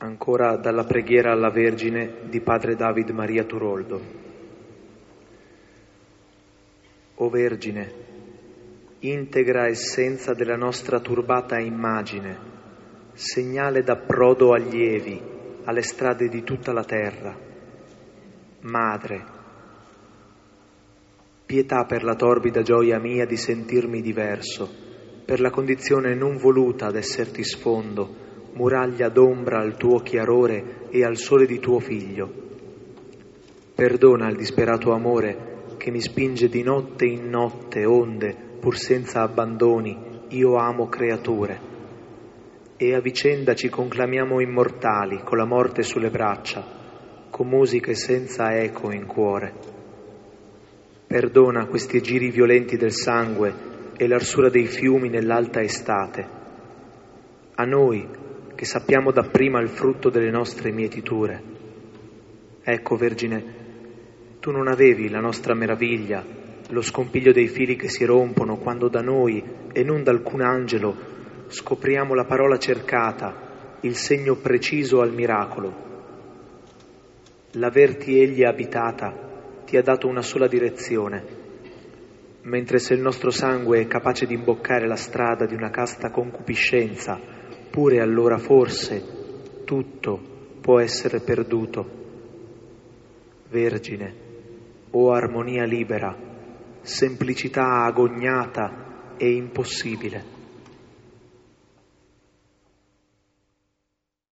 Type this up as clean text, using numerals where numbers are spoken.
Ancora dalla preghiera alla Vergine di padre David Maria Turoldo. O Vergine, integra essenza della nostra turbata immagine, segnale d'approdo allievi alle strade di tutta la terra. Madre, pietà per la torbida gioia mia di sentirmi diverso, per la condizione non voluta d'esserti sfondo, muraglia d'ombra al tuo chiarore e al sole di tuo figlio. Perdona il disperato amore che mi spinge di notte in notte, onde, pur senza abbandoni, io amo creature. E a vicenda ci conclamiamo immortali, con la morte sulle braccia, con musiche senza eco in cuore. Perdona questi giri violenti del sangue e l'arsura dei fiumi nell'alta estate. A noi, che sappiamo dapprima il frutto delle nostre mietiture. Ecco, Vergine, tu non avevi la nostra meraviglia, lo scompiglio dei fili che si rompono quando da noi, e non da alcun angelo, scopriamo la parola cercata, il segno preciso al miracolo. L'averti egli abitata ti ha dato una sola direzione, mentre se il nostro sangue è capace di imboccare la strada di una casta concupiscenza, pure allora forse tutto può essere perduto. Vergine, o armonia libera, semplicità agognata e impossibile.